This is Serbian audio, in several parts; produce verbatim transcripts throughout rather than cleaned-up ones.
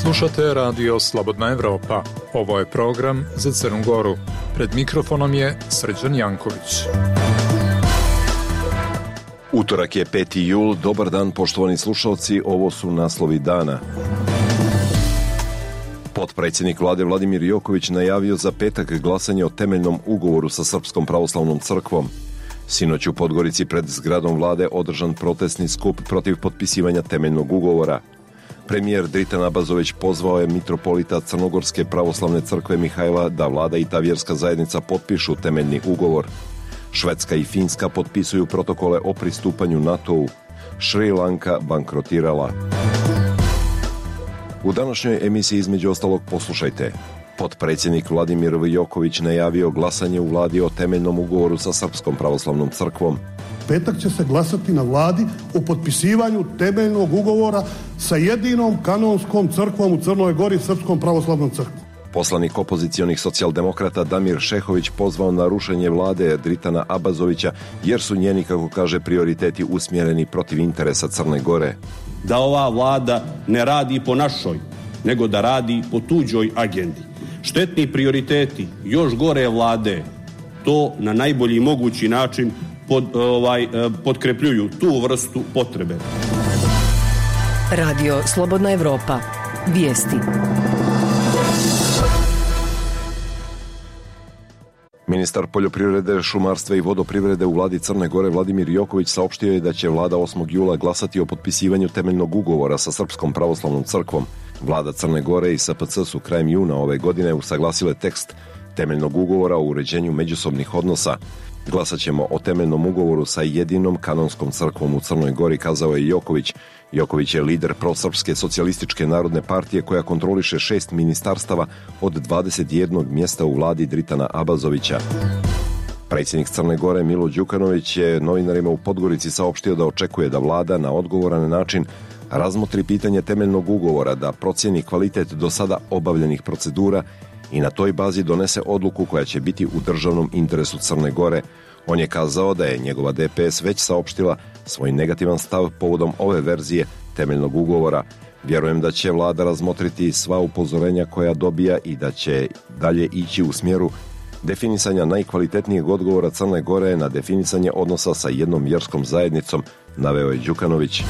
Slušate Radio Slobodna Evropa. Ovo je program za Crnu Goru. Pred mikrofonom je Srđan Janković. Utorak je peti jul. Dobar dan, poštovani slušalci. Ovo su naslovi dana. Potpredsjednik vlade Vladimir Joković najavio za petak glasanje o temeljnom ugovoru sa Srpskom pravoslavnom crkvom. Sinoć u Podgorici pred zgradom vlade održan protestni skup protiv potpisivanja temeljnog ugovora. Premijer Dritan Abazović pozvao je mitropolita Crnogorske pravoslavne crkve Mihajla da vlada i ta vjerska zajednica potpišu temeljni ugovor. Švedska i Finska potpisuju protokole o pristupanju NATO-u. Šri Lanka bankrotirala. U današnjoj emisiji između ostalog poslušajte. Potpredsjednik Vladimir Joković najavio glasanje u vladi o temeljnom ugovoru sa Srpskom pravoslavnom crkvom. Petak će se glasati na vladi o potpisivanju temeljnog ugovora sa jedinom kanonskom crkvom u Crnoj Gori, Srpskom pravoslavnom crkvom. Poslanik opozicionih socijaldemokrata Damir Šehović pozvao na rušenje vlade Dritana Abazovića jer su njeni, kako kaže, prioriteti usmjereni protiv interesa Crne Gore. Da ova vlada ne radi po našoj, nego da radi po tuđoj agendi. Štetni prioriteti još gore vlade to na najbolji mogući način pod, ovaj, potkrepljuju tu vrstu potrebe. Radio Slobodna Evropa. Vijesti. Ministar poljoprivrede, šumarstva i vodoprivrede u vladi Crne Gore Vladimir Joković saopštio je da će vlada osmog jula glasati o potpisivanju temeljnog ugovora sa Srpskom pravoslavnom crkvom. Vlada Crne Gore i S P C su krajem juna ove godine usaglasile tekst temeljnog ugovora o uređenju međusobnih odnosa. Glasat ćemo o temeljnom ugovoru sa jedinom kanonskom crkvom u Crnoj Gori, kazao je Joković. Joković je lider prosrpske socijalističke narodne partije koja kontroliše šest ministarstava od dvadeset jednog mjesta u vladi Dritana Abazovića. Predsjednik Crne Gore Milo Đukanović je novinarima u Podgorici saopštio da očekuje da vlada na odgovoran način razmotri pitanje temeljnog ugovora, da procjeni kvalitet do sada obavljenih procedura i na toj bazi donese odluku koja će biti u državnom interesu Crne Gore. On je kazao da je njegova D P S već saopštila svoj negativan stav povodom ove verzije temeljnog ugovora. Vjerujem da će vlada razmotriti sva upozorenja koja dobija i da će dalje ići u smjeru definisanja najkvalitetnijeg odgovora Crne Gore na definisanje odnosa sa jednom vjerskom zajednicom, naveo je Đukanović.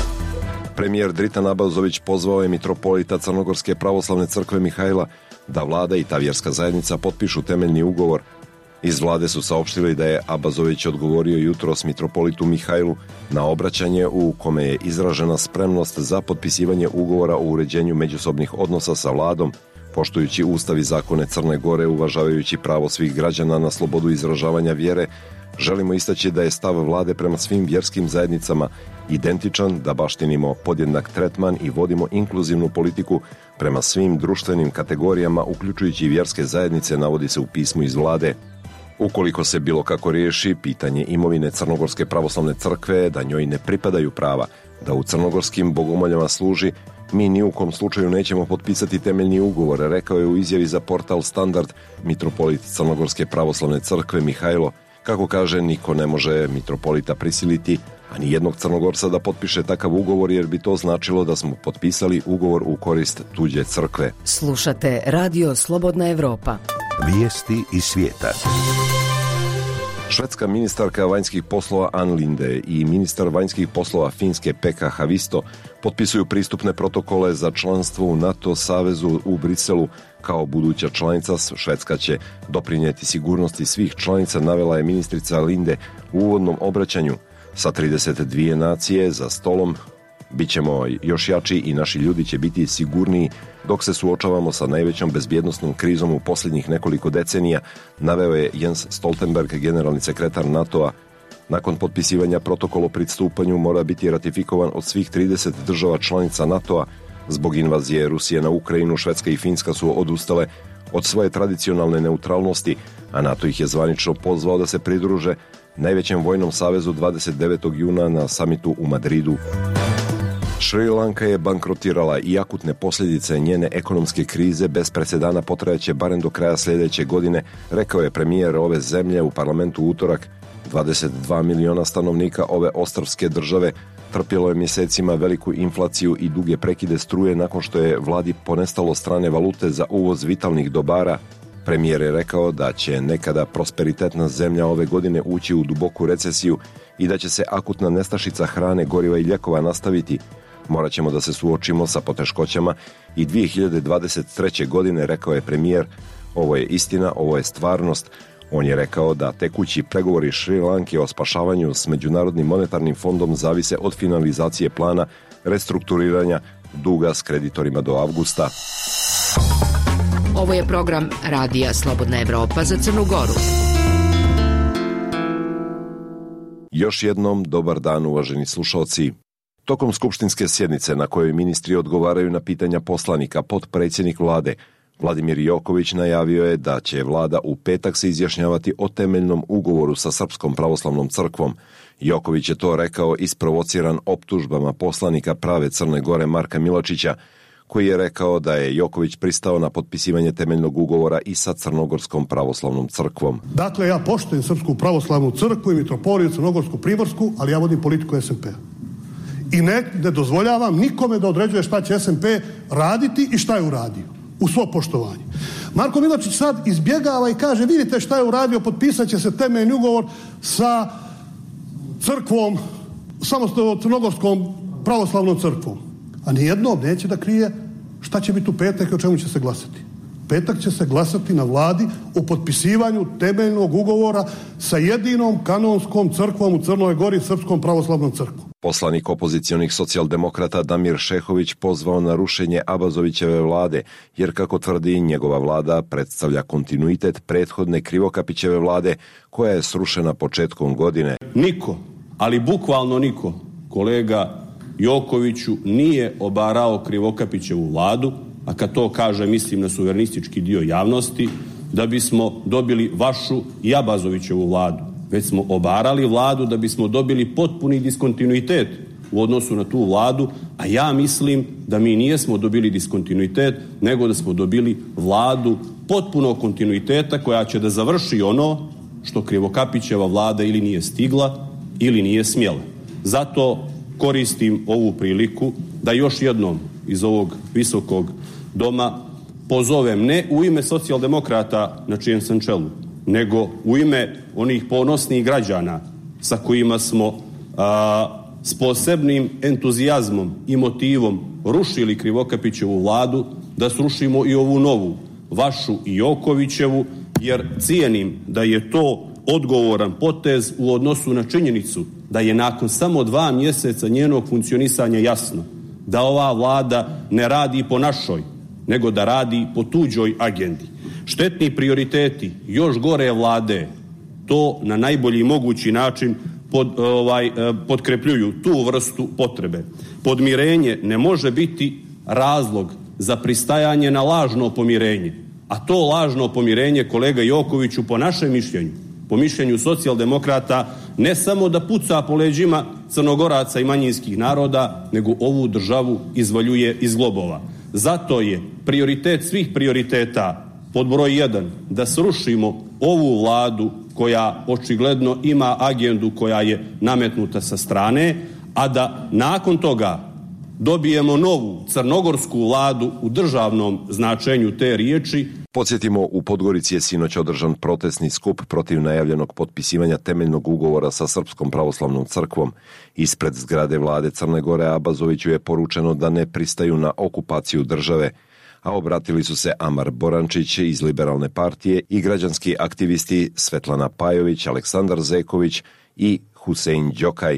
Premijer Dritan Abazović pozvao je mitropolita Crnogorske pravoslavne crkve Mihajla da vlada i ta vjerska zajednica potpišu temeljni ugovor. Iz vlade su saopštili da je Abazović odgovorio jutros mitropolitu Mihajlu na obraćanje u kome je izražena spremnost za potpisivanje ugovora o uređenju međusobnih odnosa sa vladom, poštujući ustav i zakone Crne Gore, uvažavajući pravo svih građana na slobodu izražavanja vjere. Želimo istaći da je stav vlade prema svim vjerskim zajednicama identičan, da baštinimo podjednak tretman i vodimo inkluzivnu politiku prema svim društvenim kategorijama, uključujući vjerske zajednice, navodi se u pismu iz vlade. Ukoliko se bilo kako riješi pitanje imovine Crnogorske pravoslavne crkve, da njoj ne pripadaju prava da u crnogorskim bogomoljama služi, mi ni u kom slučaju nećemo potpisati temeljni ugovor, rekao je u izjavi za portal Standard mitropolit Crnogorske pravoslavne crkve Mihajlo. Kako kaže, niko ne može mitropolita prisiliti, a ni jednog Crnogorca da potpiše takav ugovor, jer bi to značilo da smo potpisali ugovor u korist tuđe crkve. Slušate Radio Slobodna Evropa. Vijesti iz svijeta. Švedska ministarka vanjskih poslova Ann Linde i ministar vanjskih poslova Finske Pekka Havisto potpisuju pristupne protokole za članstvo u NATO savezu u Briselu. Kao buduća članica, Švedska će doprinijeti sigurnosti svih članica, navela je ministrica Linde u uvodnom obraćanju. Sa trideset dvije nacije za stolom bit ćemo još jači i naši ljudi će biti sigurniji dok se suočavamo sa najvećom bezbjednosnom krizom u posljednjih nekoliko decenija, naveo je Jens Stoltenberg, generalni sekretar NATO-a. Nakon potpisivanja protokola o pristupanju mora biti ratifikovan od svih trideset država članica NATO-a. Zbog invazije Rusije na Ukrajinu, Švedska i Finska su odustale od svoje tradicionalne neutralnosti, a NATO ih je zvanično pozvao da se pridruže najvećem vojnom savezu dvadeset devetog juna na samitu u Madridu. Šri Lanka je bankrotirala i akutne posljedice njene ekonomske krize bez presedana potrajaće barem do kraja sljedeće godine, rekao je premijer ove zemlje u parlamentu u utorak. dvadeset dva miliona stanovnika ove ostrvske države trpjelo je mjesecima veliku inflaciju i duge prekide struje nakon što je vladi ponestalo strane valute za uvoz vitalnih dobara. Premijer je rekao da će nekada prosperitetna zemlja ove godine ući u duboku recesiju i da će se akutna nestašica hrane, goriva i lijekova nastaviti. Morat ćemo da se suočimo sa poteškoćama i dvije hiljade dvadeset treće. godine, rekao je premijer. Ovo je istina, ovo je stvarnost. On je rekao da tekući pregovori Šri Lanke o spašavanju s Međunarodnim monetarnim fondom zavise od finalizacije plana restrukturiranja duga s kreditorima do avgusta. Ovo je program Radija Slobodna Evropa za Crnu Goru. Još jednom dobar dan, uvaženi slušalci. Tokom skupštinske sjednice na kojoj ministri odgovaraju na pitanja poslanika, potpredsjednik vlade Vladimir Joković najavio je da će vlada u petak se izjašnjavati o temeljnom ugovoru sa Srpskom pravoslavnom crkvom. Joković je to rekao isprovociran optužbama poslanika Prave Crne Gore Marka Milačića, koji je rekao da je Joković pristao na potpisivanje temeljnog ugovora i sa Crnogorskom pravoslavnom crkvom. Dakle, ja poštujem Srpsku pravoslavnu crkvu i mitropoliju Crnogorsku Primorsku, ali ja vodim politiku es en pe-a. I ne, ne dozvoljavam nikome da određuje šta će es en pe raditi i šta je uradio. U svo poštovanje. Marko Milačić sad izbjegava i kaže, vidite šta je uradio, potpisat će se temeljni ugovor sa crkvom, samostalnom Crnogorskom pravoslavnom crkvom. A nijednom neće da krije šta će biti u petak i o čemu će se glasati. Petak će se glasati na vladi o potpisivanju temeljnog ugovora sa jedinom kanonskom crkvom u Crnoj Gori, Srpskom pravoslavnom crkvom. Poslanik opozicionih socijaldemokrata Damir Šehović pozvao na rušenje Abazovićeve vlade, jer kako tvrdi njegova vlada predstavlja kontinuitet prethodne Krivokapićeve vlade koja je srušena početkom godine. Niko, ali bukvalno niko, kolega Jokoviću, nije obarao Krivokapićevu vladu, a kad to kaže mislim na suverenistički dio javnosti, da bismo dobili vašu i Abazovićevu vladu. Već smo obarali vladu da bismo dobili potpuni diskontinuitet u odnosu na tu vladu, a ja mislim da mi nijesmo dobili diskontinuitet, nego da smo dobili vladu potpunog kontinuiteta koja će da završi ono što Krivokapićeva vlada ili nije stigla ili nije smjela. Zato koristim ovu priliku da još jednom iz ovog visokog doma pozovem, ne u ime socijaldemokrata na čijem sam čelu, nego u ime onih ponosnih građana sa kojima smo a, s posebnim entuzijazmom i motivom rušili Krivokapićevu vladu, da srušimo i ovu novu, vašu i Jokovićevu, jer cijenim da je to odgovoran potez u odnosu na činjenicu da je nakon samo dva mjeseca njenog funkcionisanja jasno da ova vlada ne radi po našoj, nego da radi po tuđoj agendi. Štetni prioriteti još gore vlade to na najbolji mogući način pod, ovaj, potkrepljuju tu vrstu potrebe. Podmirenje ne može biti razlog za pristajanje na lažno pomirenje, a to lažno pomirenje, kolega Jokoviću, po našem mišljenju, po mišljenju socijaldemokrata, ne samo da puca po leđima Crnogoraca i manjinskih naroda, nego ovu državu izvaljuje iz globova. Zato je prioritet svih prioriteta pod broj jedan da srušimo ovu vladu koja očigledno ima agendu koja je nametnuta sa strane, a da nakon toga dobijemo novu crnogorsku vladu u državnom značenju te riječi. Podsjetimo, u Podgorici je sinoć održan protestni skup protiv najavljenog potpisivanja temeljnog ugovora sa Srpskom pravoslavnom crkvom. Ispred zgrade vlade Crne Gore Abazoviću je poručeno da ne pristaju na okupaciju države, a obratili su se Amar Borančić iz Liberalne partije i građanski aktivisti Svetlana Pajović, Aleksandar Zeković i Husein Đokaj.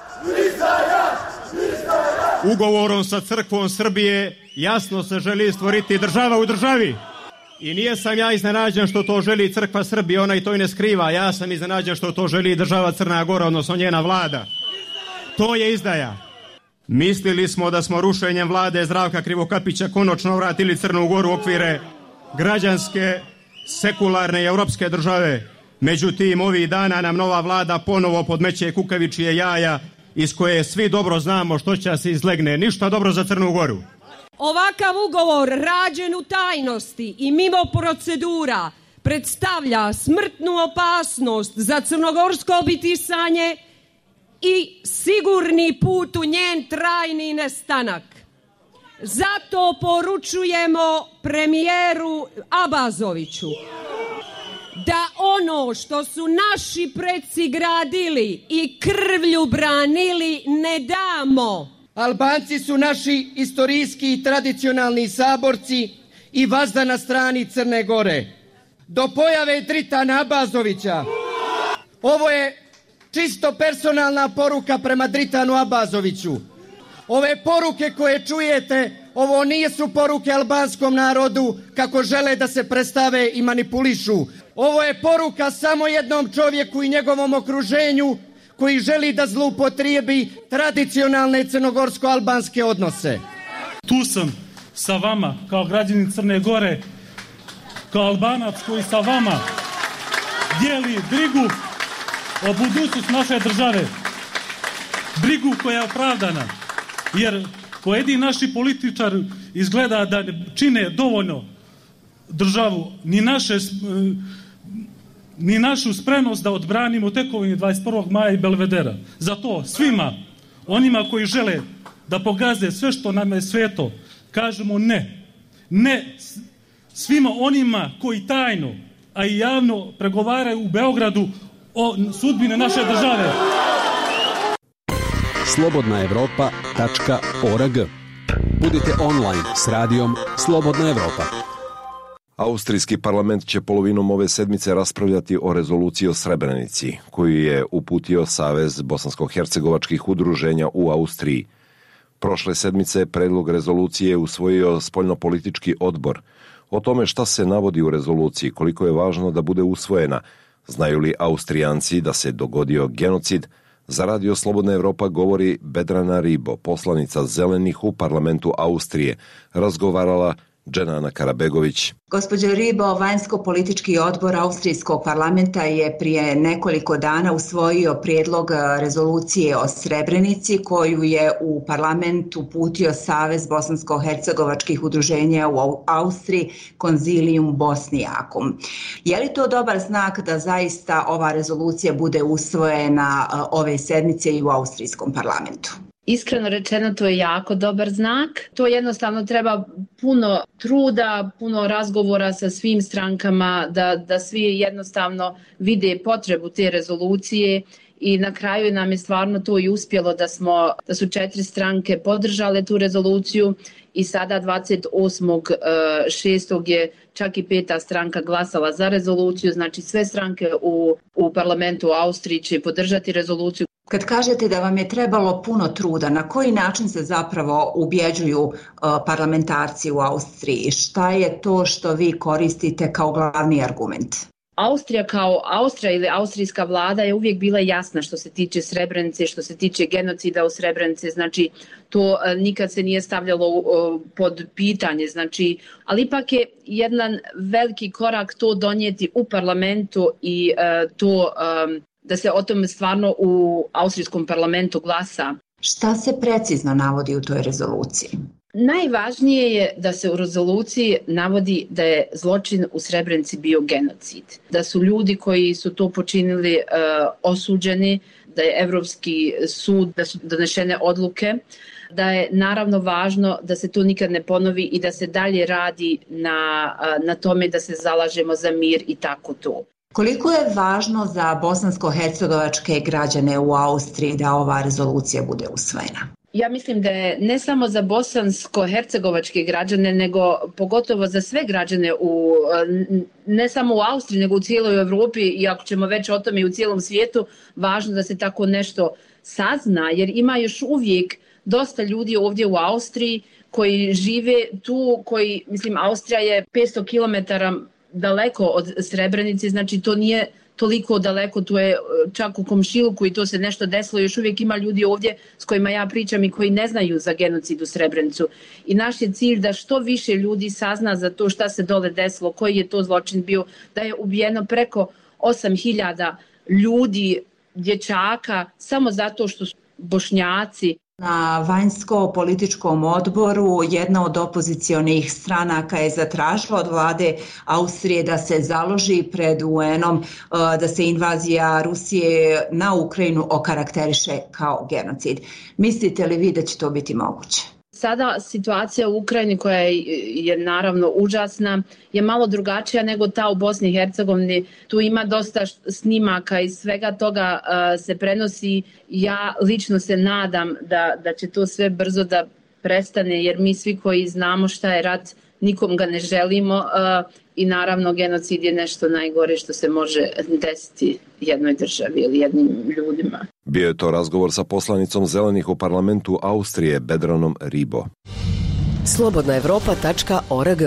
Ugovorom sa crkvom Srbije jasno se želi stvoriti država u državi. I nije sam ja iznenađen što to želi crkva Srbije, ona i to i ne skriva. Ja sam iznenađen što to želi država Crna Gora, odnosno njena vlada. To je izdaja. Mislili smo da smo rušenjem vlade Zdravka Krivokapića konačno vratili Crnu Goru u okvire građanske, sekularne i europske države. Međutim, ovih dana nam nova vlada ponovo podmeće kukavičije jaja iz koje svi dobro znamo što će se izlegne. Ništa dobro za Crnu Goru. Ovakav ugovor rađen u tajnosti i mimo procedura predstavlja smrtnu opasnost za crnogorsko bitisanje i sigurni put u njen trajni nestanak. Zato poručujemo premijeru Abazoviću da ono što su naši preci gradili i krvlju branili ne damo. Albanci su naši istorijski i tradicionalni saborci i vazda na strani Crne Gore. Do pojave Dritana Abazovića, ovo je čisto personalna poruka prema Dritanu Abazoviću. Ove poruke koje čujete, ovo nisu poruke albanskom narodu kako žele da se predstave i manipulišu. Ovo je poruka samo jednom čovjeku i njegovom okruženju koji želi da zloupotrijebi tradicionalne crnogorsko-albanske odnose. Tu sam sa vama kao građanin Crne Gore, kao Albanac koji sa vama dijeli brigu o budućnosti naše države. Brigu koja je opravdana, jer pojedini naši političari izgleda da ne čine dovoljno državu, ni naše ni našu spremnost da odbranimo tekovine dvadeset prvog maja i Belvedera. Zato svima onima koji žele da pogaze sve što nam je sveto, kažemo ne. Ne svima onima koji tajno, a i javno pregovaraju u Beogradu o sudbini naše države. slobodna evropa tačka org. Budite online s radijom Slobodna Evropa. Austrijski parlament će polovinom ove sedmice raspravljati o rezoluciji o Srebrenici, koju je uputio Savez bosansko-hercegovačkih udruženja u Austriji. Prošle sedmice predlog rezolucije usvojio spoljnopolitički odbor. O tome šta se navodi u rezoluciji, koliko je važno da bude usvojena, znaju li Austrijanci da se dogodio genocid, za Radio Slobodna Evropa govori Bedrana Ribo, poslanica Zelenih u parlamentu Austrije, razgovarala Dženana Karabegović. Gospođo Ribo, vanjsko-politički odbor Austrijskog parlamenta je prije nekoliko dana usvojio prijedlog rezolucije o Srebrenici koju je u parlament uputio Savez bosansko-hercegovačkih udruženja u Austriji Konzilium Bosnijakum. Je li to dobar znak da zaista ova rezolucija bude usvojena ove sedmice i u austrijskom parlamentu? Iskreno rečeno, to je jako dobar znak. To jednostavno treba puno truda, puno razgovora sa svim strankama, da, da svi jednostavno vide potrebu te rezolucije i na kraju nam je stvarno to i uspjelo da, smo, da su četiri stranke podržale tu rezoluciju i sada dvadeset osmog šestog je čak i peta stranka glasala za rezoluciju, znači sve stranke u, u parlamentu Austriji će podržati rezoluciju. Kad kažete da vam je trebalo puno truda, na koji način se zapravo ubjeđuju uh, parlamentarci u Austriji? Šta je to što vi koristite kao glavni argument? Austrija kao Austrija ili austrijska vlada je uvijek bila jasna što se tiče Srebrenice, što se tiče genocida u Srebrenici, znači to uh, nikad se nije stavljalo uh, pod pitanje, znači, ali ipak je jedan veliki korak to donijeti u parlamentu i uh, to um, da se o tome stvarno u austrijskom parlamentu glasa. Šta se precizno navodi u toj rezoluciji? Najvažnije je da se u rezoluciji navodi da je zločin u Srebrenici bio genocid. Da su ljudi koji su to počinili uh, osuđeni, da je Evropski sud, da su donešene odluke, da je naravno važno da se to nikad ne ponovi i da se dalje radi na, uh, na tome da se zalažemo za mir i tako to. Koliko je važno za bosansko-hercegovačke građane u Austriji da ova rezolucija bude usvojena? Ja mislim da je ne samo za bosansko-hercegovačke građane, nego pogotovo za sve građane, u, ne samo u Austriji, nego u cijeloj Evropi i ako ćemo već o tome i u cijelom svijetu, važno da se tako nešto sazna, jer ima još uvijek dosta ljudi ovdje u Austriji koji žive tu, koji, mislim, Austrija je petsto kilometara daleko od Srebrenice, znači to nije toliko daleko, to je čak u komšiluku i to se nešto desilo, još uvijek ima ljudi ovdje s kojima ja pričam i koji ne znaju za genocid u Srebrenicu. I naš je cilj da što više ljudi sazna za to šta se dole desilo, koji je to zločin bio, da je ubijeno preko osam hiljada ljudi, dječaka, samo zato što su Bošnjaci. Na vanjsko-političkom odboru jedna od opozicionih stranaka je zatražila od vlade Austrije da se založi pred U N-om da se invazija Rusije na Ukrajinu okarakteriše kao genocid. Mislite li vi da će to biti moguće? Sada situacija u Ukrajini, koja je naravno užasna, je malo drugačija nego ta u Bosni i Hercegovini. Tu ima dosta snimaka i svega toga uh, se prenosi. Ja lično se nadam da, da će to sve brzo da prestane, jer mi svi koji znamo šta je rat, nikom ga ne želimo uh, i naravno genocid je nešto najgore što se može desiti jednoj državi ili jednim ljudima. Bio je to razgovor sa poslanicom Zelenih u parlamentu Austrije Bedranom Ribo. slobodna evropa tačka org.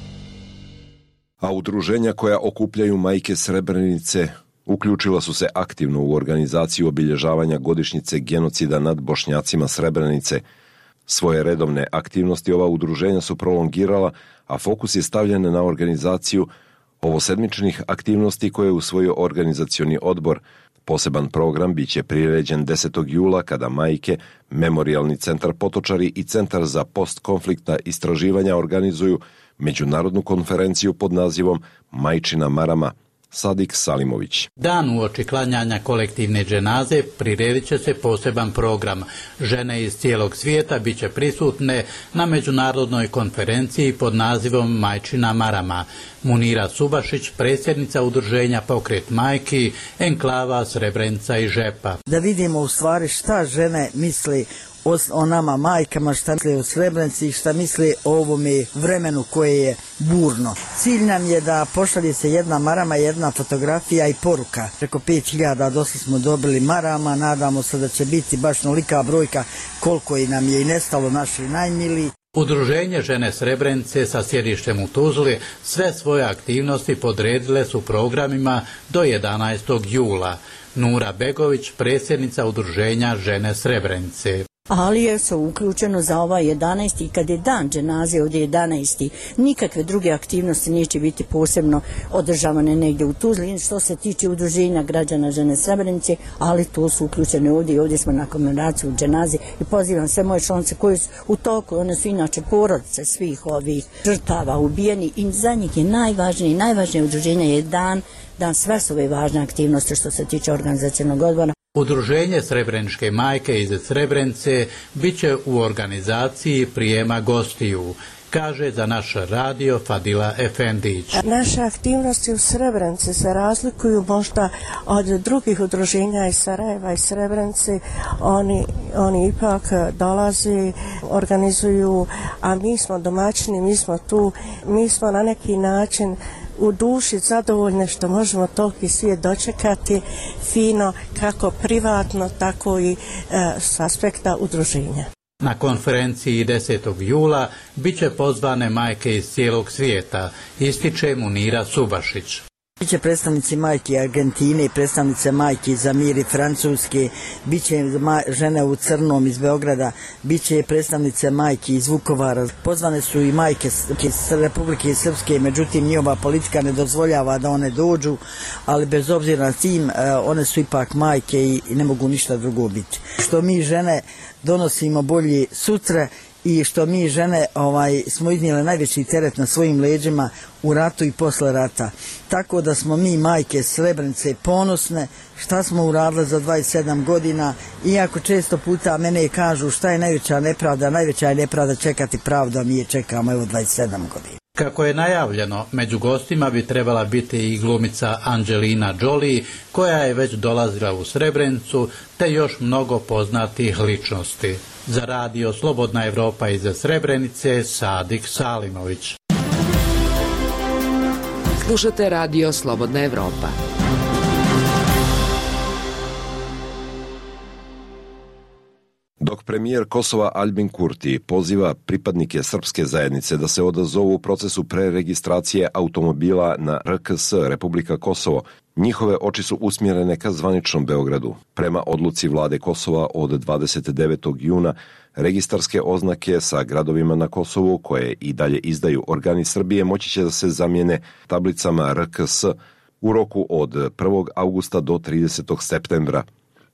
A udruženja koja okupljaju majke Srebrenice uključila su se aktivno u organizaciju obilježavanja godišnjice genocida nad Bošnjacima Srebrenice. Svoje redovne aktivnosti ova udruženja su prolongirala, a fokus je stavljen na organizaciju ovosedmičnih aktivnosti koje je usvojio organizacioni odbor. Poseban program biće priređen desetog jula kada majke, Memorijalni centar Potočari i Centar za postkonfliktna istraživanja organizuju međunarodnu konferenciju pod nazivom Majčina marama. Sadik Salimović. Dan uoči klanjanja kolektivne dženaze priredit će se poseban program. Žene iz cijelog svijeta bit će prisutne na međunarodnoj konferenciji pod nazivom Majčina marama. Munira Subašić, predsjednica udruženja Pokret majki, enklava Srebrenica i Žepa. Da vidimo u stvari šta žene misli o, o nama majkama, šta misle o Srebrenici, šta misle o ovome vremenu koje je burno. Cilj nam je da pošalje se jedna marama, jedna fotografija i poruka. Preko pet hiljada dosta smo dobili marama, nadamo se da će biti baš nolika brojka koliko i nam je i nestalo naši najmili. Udruženje žene Srebrenice sa sjedištem u Tuzli sve svoje aktivnosti podredile su programima do jedanaestog jula. Nura Begović, predsjednica udruženja žene Srebrenice. Ali je se uključeno za ovaj jedanaesti i kad je dan dženaze ovdje jedanaesti nikakve druge aktivnosti neće biti posebno održavane negdje u Tuzli što se tiče udruženja građana žene Srebrenice, ali to su uključene ovdje i ovdje smo na komemoraciju dženaze i pozivam sve moje članice koje su u toku, one su inače porodice svih ovih žrtava ubijeni i za njih je najvažnije, najvažnije udruženje je dan, dan sve su ove važne aktivnosti što se tiče organizacionog odbora. Udruženje Srebreničke majke iz Srebrenice bit će u organizaciji prijema gostiju, kaže za naš radio Fadila Efendić. Naše aktivnosti u Srebrenici se razlikuju možda od drugih udruženja iz Sarajeva i Srebrenice. Oni, oni ipak dolaze, organizuju, a mi smo domaćini, mi smo tu, mi smo na neki način u duši zadovoljne što možemo toliki svijet dočekati fino, kako privatno, tako i e, s aspekta udruženja. Na konferenciji desetog jula bit će pozvane majke iz cijelog svijeta, ističe Munira Subašić. Biće predstavnici majke Argentine, predstavnice majke iz Amiri Francuske, biće žene u crnom iz Beograda, biće predstavnice majke iz Vukovara. Pozvane su i majke iz Republike Srpske, međutim njihova politika ne dozvoljava da one dođu, ali bez obzira na tim, one su ipak majke i ne mogu ništa drugo biti. Što mi žene donosimo bolje sutra i što mi žene ovaj, smo iznijele najveći teret na svojim leđima u ratu i posle rata. Tako da smo mi majke Srebrenice ponosne šta smo uradile za dvadeset sedam godina, iako često puta mene kažu šta je najveća nepravda, najveća je nepravda čekati pravdu, a mi je čekamo evo dvadeset sedam godina. Kako je najavljeno, među gostima bi trebala biti i glumica Angelina Jolie, koja je već dolazila u Srebrenicu, te još mnogo poznatih ličnosti. Za radio Slobodna Evropa iz Srebrenice, Sadik Salimović. Slušate radio Slobodna Evropa. Dok premijer Kosova Albin Kurti poziva pripadnike srpske zajednice da se odazovu u procesu preregistracije automobila na R K S Republika Kosovo, njihove oči su usmjerene ka zvaničnom Beogradu. Prema odluci vlade Kosova od dvadeset devetog juna, registarske oznake sa gradovima na Kosovu, koje i dalje izdaju organi Srbije, moći će da se zamijene tablicama R K S u roku od prvog avgusta do tridesetog septembra.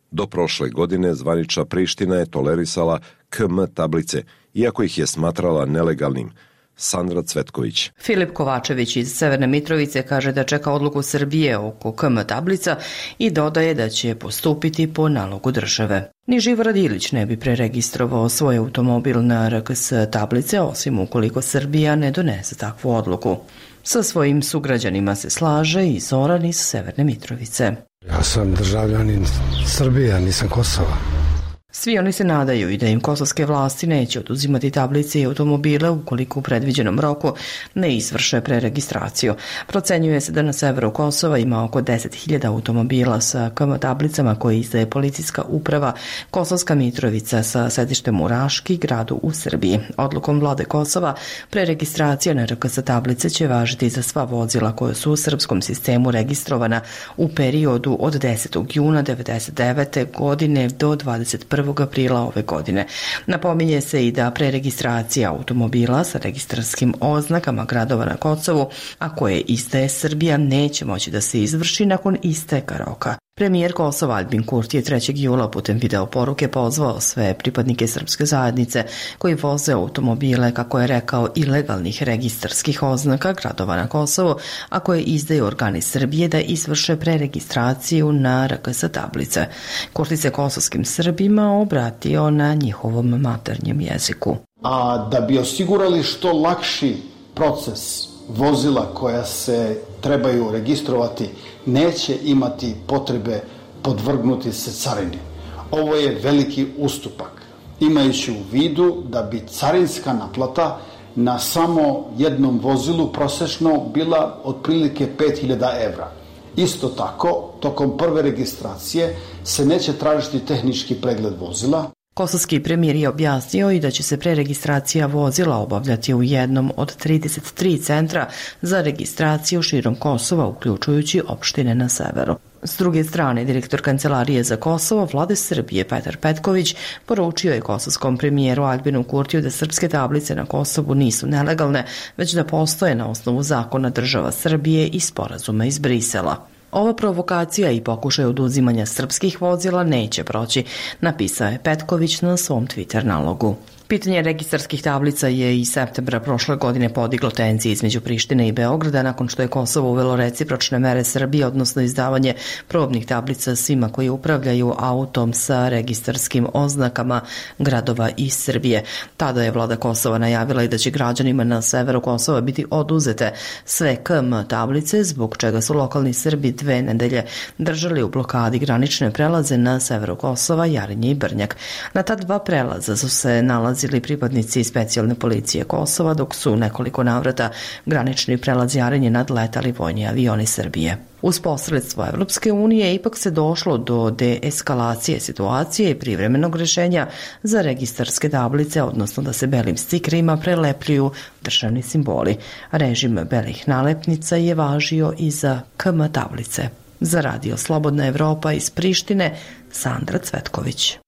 Do prošle godine zvanična Priština je tolerisala K M tablice, iako ih je smatrala nelegalnim. Sandra Cvetković. Filip Kovačević iz Severne Mitrovice kaže da čeka odluku Srbije oko K M tablica i dodaje da će postupiti po nalogu države. Ni Živorad Ilić ne bi preregistrovao svoj automobil na R K S tablice, osim ukoliko Srbija ne donese takvu odluku. Sa svojim sugrađanima se slaže i Zoran iz Severne Mitrovice. Ja sam državljanin Srbije, nisam Kosova. Svi oni se nadaju i da im kosovske vlasti neće oduzimati tablice i automobile ukoliko u predviđenom roku ne izvrše preregistraciju. Procenjuje se da na severu Kosova ima oko deset hiljada automobila sa K M tablicama koje izdaje policijska uprava Kosovska Mitrovica sa sedištem u Raški, gradu u Srbiji. Odlukom vlade Kosova preregistracija na R K S tablice će važiti za sva vozila koja su u srpskom sistemu registrovana u periodu od desetog juna devedeset devete godine do dvadeset prvog aprila ove godine. Napominje se i da preregistracija automobila sa registarskim oznakama gradova na Kosovu, a koje izdaje Srbija, neće moći da se izvrši nakon isteka roka. Premijer Kosova Aljbin Kurti je trećeg jula putem video poruke pozvao sve pripadnike srpske zajednice koji voze automobile, kako je rekao, ilegalnih registarskih oznaka gradova na Kosovu, a koje izdaju organi Srbije, da izvrše preregistraciju na R K S tablice. Kurti se kosovskim Srbima obratio na njihovom maternjem jeziku. A da bi osigurali što lakši proces vozila koja se trebaju registrovati neće imati potrebe podvrgnuti se carini. Ovo je veliki ustupak, imajući u vidu da bi carinska naplata na samo jednom vozilu prosečno bila otprilike pet hiljada evra. Isto tako, tokom prve registracije se neće tražiti tehnički pregled vozila. Kosovski premijer je objasnio i da će se preregistracija vozila obavljati u jednom od trideset tri centra za registraciju širom Kosova, uključujući opštine na severu. S druge strane, direktor Kancelarije za Kosovo vlade Srbije Petar Petković poručio je kosovskom premijeru Aljbinu Kurtiju da srpske tablice na Kosovu nisu nelegalne, već da postoje na osnovu zakona država Srbije i sporazuma iz Brisela. Ova provokacija i pokušaj oduzimanja srpskih vozila neće proći, napisao je Petković na svom Twitter nalogu. Pitanje registarskih tablica je i septembra prošle godine podiglo tenzije između Prištine i Beograda nakon što je Kosovo uvelo recipročne mere Srbije, odnosno izdavanje probnih tablica svima koji upravljaju autom sa registarskim oznakama gradova iz Srbije. Tada je vlada Kosova najavila i da će građanima na severu Kosova biti oduzete sve K M tablice, zbog čega su lokalni Srbi dve nedelje držali u blokadi granične prelaze na severu Kosova, Jarinje i Brnjak. Na ta dva prelaza su se nalazili pripadnici specijalne policije Kosova, dok su nekoliko navrata granični prelaz Jarinje nadletali vojni avioni Srbije. Uz posredstvo Evropske unije ipak se došlo do deeskalacije situacije i privremenog rešenja za registarske tablice, odnosno da se belim stikerima prelepljuju državni simboli. Režim belih nalepnica je važio i za K M tablice. Za Radio Slobodna Evropa iz Prištine, Sandra Cvetković.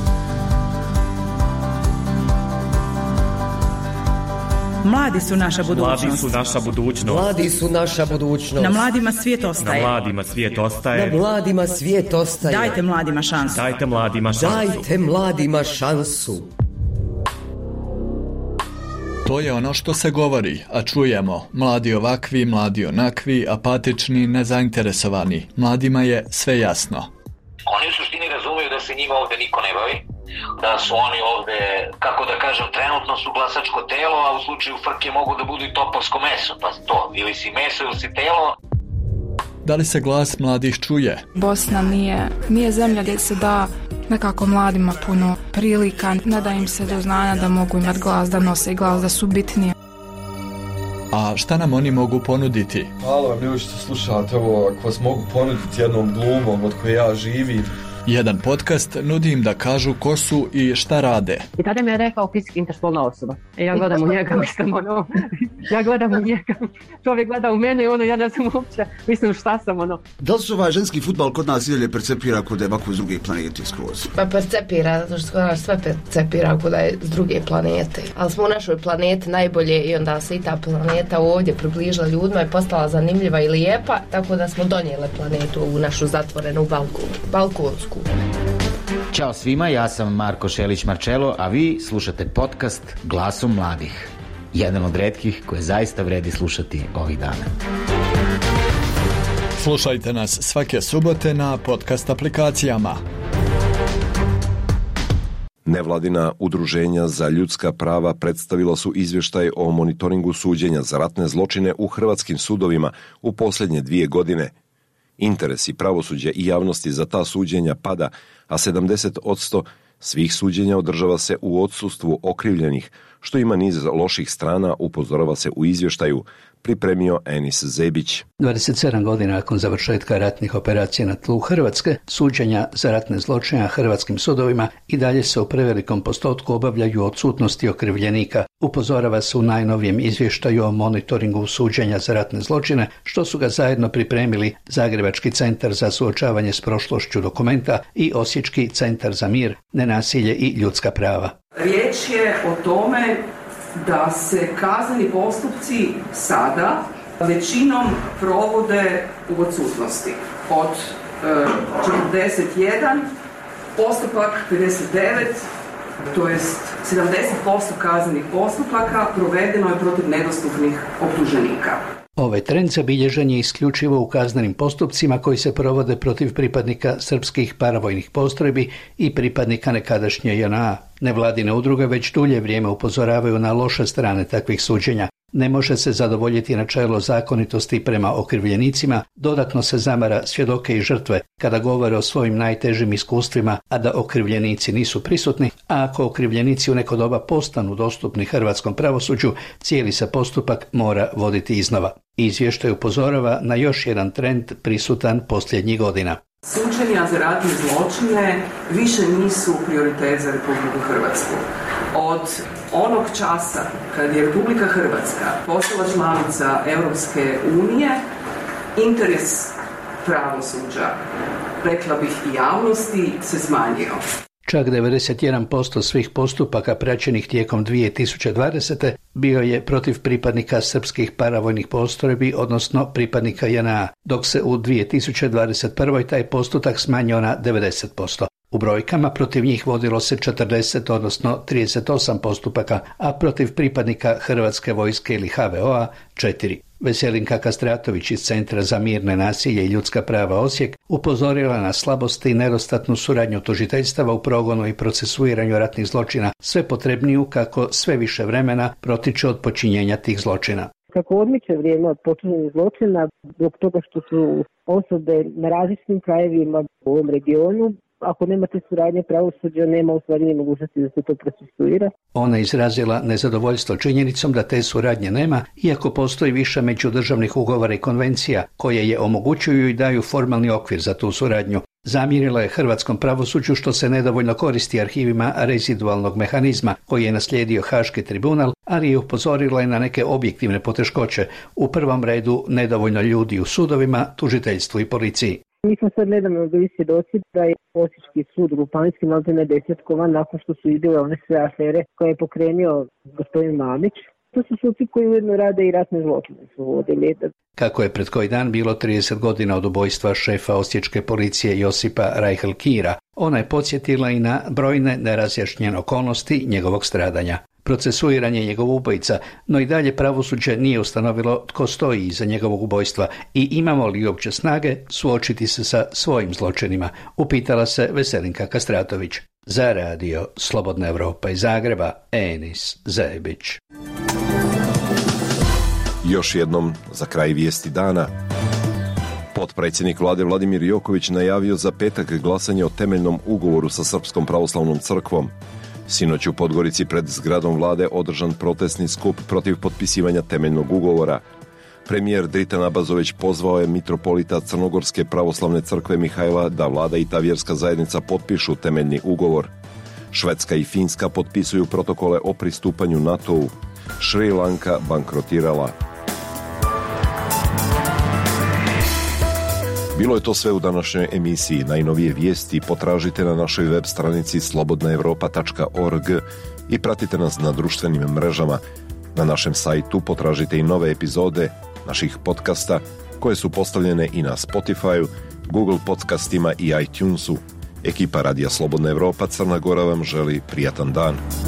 Mladi su naša budućnost. Mladi su naša budućnost. Mladi su naša budućnost. Na mladima svijet ostaje. Na mladima svijet ostaje. Na mladima svijet ostaje. Dajte mladima šansu. Dajte mladima šansu. Dajte mladima šansu. To je ono što se govori, a čujemo. Mladi ovakvi, mladi onakvi, apatični, nezainteresovani. Mladima je sve jasno. Oni u suštini razumiju da se njima ovde niko ne bavi, da su oni ovde, kako da kažem, trenutno su glasačko telo, a u slučaju frke mogu da budu i topovsko meso, pa to, ili si meso ili si telo. Da li se glas mladih čuje? Bosna nije, nije zemlja gdje se da nekako mladima puno prilika, ne da im se do znanja da mogu imati glas, da nose glas, da su bitnije. A šta nam oni mogu ponuditi? Hvala vam ljudi što slušate ovo, ako vas mogu ponuditi jednom glumom od koje ja živim. Jedan podcast nudi im da kažu ko su i šta rade. I tada mi je rekao fizički interspolna osoba. E ja gledam u njega, mislim, ono, ja gledam u njega, čovjek gleda u mene i ono, ja ne znam uopće, mislim šta sam, ono. Da li se ovaj ženski futbal kod nas idalje percepira kod je bako s druge planete skroz? Pa percepira, zato što nas sve percepira kod je s druge planete. Ali smo u našoj planeti najbolje i onda se i ta planeta ovdje približila ljudima i postala zanimljiva i lijepa, tako da smo donijeli planetu u našu zatvorenu balkon, balkonsku. Ćao svima, ja sam Marko Šelić-Marčelo, a vi slušate podcast Glasom mladih. Jedan od retkih koje zaista vredi slušati ovih dana. Slušajte nas svake subote na podcast aplikacijama. Nevladina udruženja za ljudska prava predstavila su izvještaj o monitoringu suđenja za ratne zločine u hrvatskim sudovima u posljednje dvije godine. Interesi pravosuđa i javnosti za ta suđenja pada, a sedamdeset posto svih suđenja održava se u odsustvu okrivljenih, što ima niz loših strana, upozorava se u izvještaju, pripremio Enis Zebić. dvadeset sedam godina nakon završetka ratnih operacija na tlu Hrvatske, suđenja za ratne zločine hrvatskim sudovima i dalje se u prevelikom postotku obavljaju odsutnosti okrivljenika. Upozorava se u najnovijem izvještaju o monitoringu suđenja za ratne zločine, što su ga zajedno pripremili Zagrebački centar za suočavanje s prošlošću Dokumenta i Osječki centar za mir, nenasilje i ljudska prava. Riječ je o tome da se kazneni postupci sada većinom provode u odsutnosti. Od e, četrdeset jedan postupak, pedeset devet, to jest sedamdeset posto kaznenih postupaka provedeno je protiv nedostupnih optuženika. Ovaj trend zabilježen je isključivo u kaznenim postupcima koji se provode protiv pripadnika srpskih paravojnih postrojbi i pripadnika nekadašnje J N A. Nevladine udruge već dulje vrijeme upozoravaju na loše strane takvih suđenja. Ne može se zadovoljiti načelo zakonitosti prema okrivljenicima, dodatno se zamara svjedoke i žrtve kada govore o svojim najtežim iskustvima, a da okrivljenici nisu prisutni, a ako okrivljenici u neko doba postanu dostupni hrvatskom pravosuđu, cijeli se postupak mora voditi iznova. Izvještaj upozorava na još jedan trend prisutan posljednjih godina. Suđenja za ratne zločine više nisu prioritet za Republiku Hrvatsku. Od onog časa kad je Republika Hrvatska postala članica Europske unije, interes pravosuđa, rekla bih i javnosti, se smanjio. Čak devedeset jedan posto svih postupaka praćenih tijekom dvije tisuće dvadesete bio je protiv pripadnika srpskih paravojnih postrojbi, odnosno pripadnika J N A, dok se u dvije tisuće dvadeset prve taj postotak smanjio na devedeset posto. U brojkama protiv njih vodilo se četrdeset, odnosno trideset osam postupaka, a protiv pripadnika Hrvatske vojske ili H V O-a četiri. Veselinka Kastratović iz Centra za mirne nasilje i ljudska prava Osijek upozorila na slabosti i nedostatnu suradnju tužiteljstava u progonu i procesuiranju ratnih zločina, sve potrebniju kako sve više vremena protiče od počinjenja tih zločina. Kako odmiče vrijeme od počinjenja zločina, zbog toga što su osobe na različitim krajevima u ovom regionu, ako nemate suradnje pravosuđa, nema u stvari mogućnosti da se to procesuira. Ona izrazila nezadovoljstvo činjenicom da te suradnje nema, iako postoji više međudržavnih ugovora i konvencija koje je omogućuju i daju formalni okvir za tu suradnju. Zamjerila je hrvatskom pravosuđu što se nedovoljno koristi arhivima rezidualnog mehanizma koji je naslijedio Haški tribunal, ali je upozorila i na neke objektivne poteškoće, u prvom redu nedovoljno ljudi u sudovima, tužiteljstvu i policiji. Mi smo sad nedavno bili svjedoci da je Osječki sud županijski maltene desetkovan nakon što su izbile one sve afere koje je pokrenio gospodin Mamić. To su suci koji ujedno rade i ratne zločine su vodili. Kako je pred koji dan bilo trideset godina od ubojstva šefa osječke policije Josipa Rajhl-Kira, ona je podsjetila i na brojne nerazjašnjene okolnosti njegovog stradanja. Procesuiran je njegov ubojica, no i dalje pravosuđe nije ustanovilo tko stoji iza njegovog ubojstva i imamo li uopće snage suočiti se sa svojim zločinima, upitala se Veselinka Kastratović. Za radio Slobodna Evropa iz Zagreba, Enis Zebić. Još jednom za kraj vijesti dana. Potpredsjednik vlade Vladimir Joković najavio za petak glasanje o temeljnom ugovoru sa Srpskom pravoslavnom crkvom. Sinoć u Podgorici pred zgradom vlade održan protestni skup protiv potpisivanja temeljnog ugovora. Premijer Dritan Abazović pozvao je mitropolita Crnogorske pravoslavne crkve Mihajla da vlada i ta vjerska zajednica potpišu temeljni ugovor. Švedska i Finska potpisuju protokole o pristupanju NATO-u. Šri Lanka bankrotirala. Bilo je to sve u današnjoj emisiji. Najnovije vijesti potražite na našoj web stranici slobodna europa tačka org i pratite nas na društvenim mrežama. Na našem sajtu potražite i nove epizode naših podcasta koje su postavljene i na Spotify, Google podcastima i iTunesu. Ekipa Radija Slobodna Evropa Crna Gora vam želi prijatan dan.